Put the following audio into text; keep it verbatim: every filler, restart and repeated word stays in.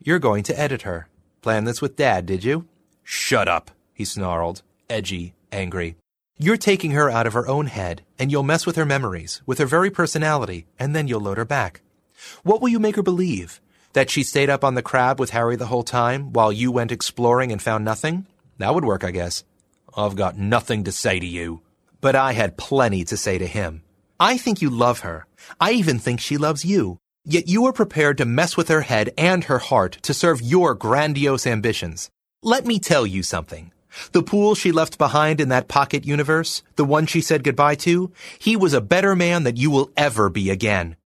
You're going to edit her. Plan this with Dad, did you? Shut up, he snarled, edgy, angry. You're taking her out of her own head, and you'll mess with her memories, with her very personality, and then you'll load her back. What will you make her believe? That she stayed up on the crab with Harry the whole time, while you went exploring and found nothing? That would work, I guess. I've got nothing to say to you. But I had plenty to say to him. I think you love her. I even think she loves you. Yet you are prepared to mess with her head and her heart to serve your grandiose ambitions. Let me tell you something. The Poole she left behind in that pocket universe, the one she said goodbye to, he was a better man than you will ever be again.